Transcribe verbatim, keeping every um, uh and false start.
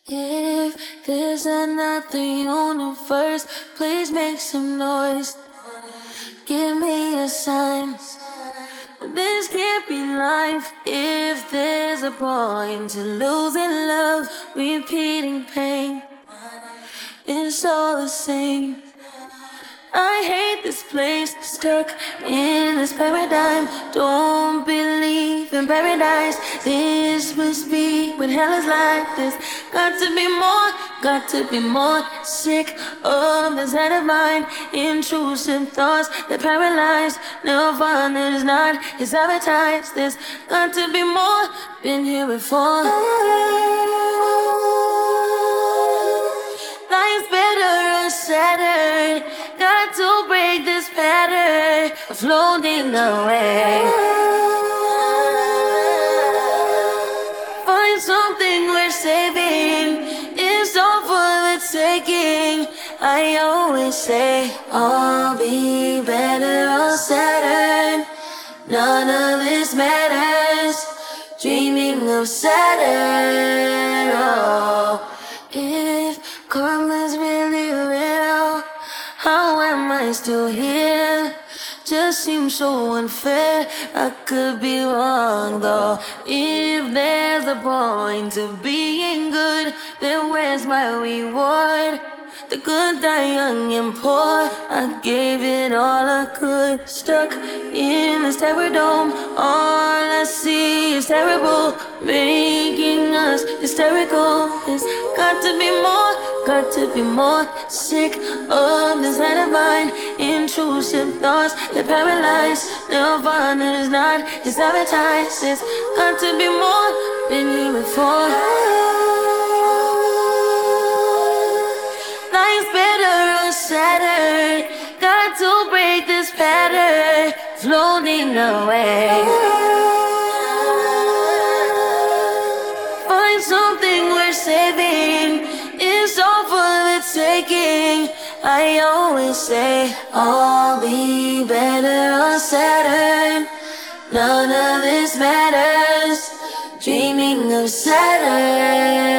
If there's another universe, please make some noise. Give me a sign. This can't be life. If there's a point to losing love, repeating pain, it's all the same. I hate this place, stuck in this paradigm. Don't believe in paradise. This must be what hell is like. This got to be more, got to be more. Sick of this head of mine. Intrusive thoughts that paralyze. No fun is not, it's advertised. This got to be more, been here before. Life's better unsettled. Got to break this pattern of floating away. Find something worth saving. It's all for the taking. I always say I'll be better on Saturn. None of this matters. Dreaming of Saturn. Oh, if karma's really real, how am I still here? Just seems so unfair. I could be wrong though. If there's a point to being good, then where's my reward? The good die young and poor. I gave it all I could. Stuck in this terror dome. All I see is terrible, making us hysterical. There's got to be more, got to be more. Sick of this head of mine. Intrusive thoughts that paralyze. No fun is not, it's advertised. There's got to be more, been here before. Life's better on Saturn. Got to break this pattern, floating away. Find something worth saving. It's all for the taking. I always say I'll be better on Saturn. None of this matters. Dreaming of Saturn.